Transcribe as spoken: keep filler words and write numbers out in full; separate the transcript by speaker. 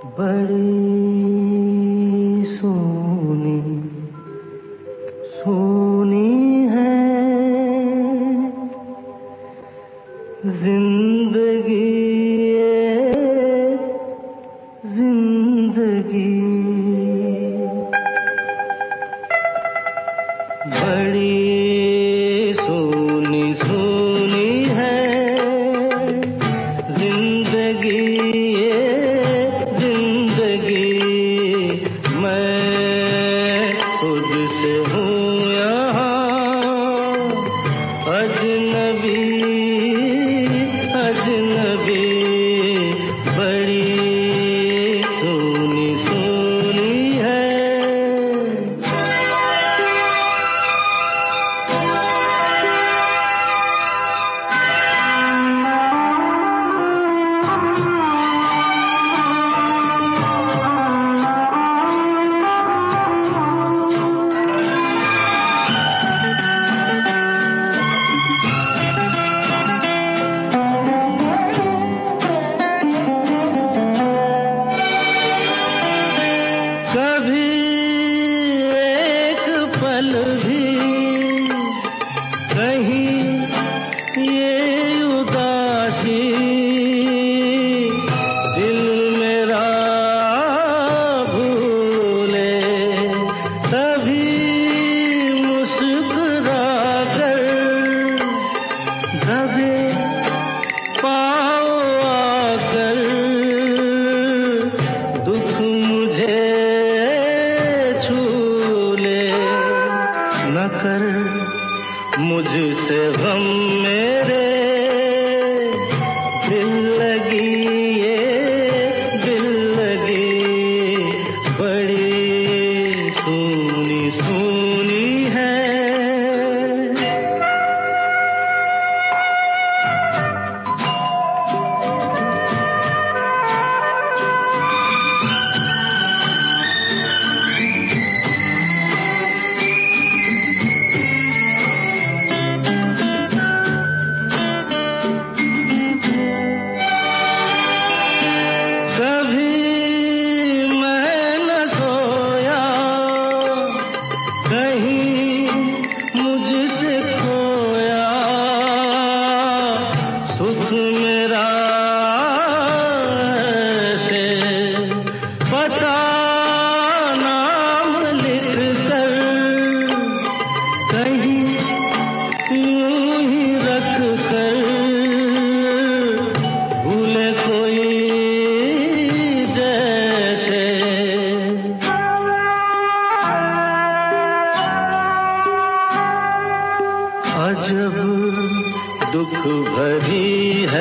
Speaker 1: बड़ी सोनी सोनी है जिंदगी जिंदगी बड़ी सोनी सोनी है जिंदगी जिंदगी मैं खुद से हूँ यहाँ अजनबी अजनबी बड़ी सोनी सोनी है। कभी एक पल भी कहीं ये उदासी दिल मेरा भूले तभी मुस्कुरा कर दबे पाओ आकर दुख मुझे न कर मुझसे गम मेरे दिल लगी ये दिल लगी बड़ी सोनी सोनी है। कहीं मुझसे खोया सुख मेरा से पता नाम लिख कर कहीं यूं ही रख कर भूले कोई जैसे अजब दुख भरी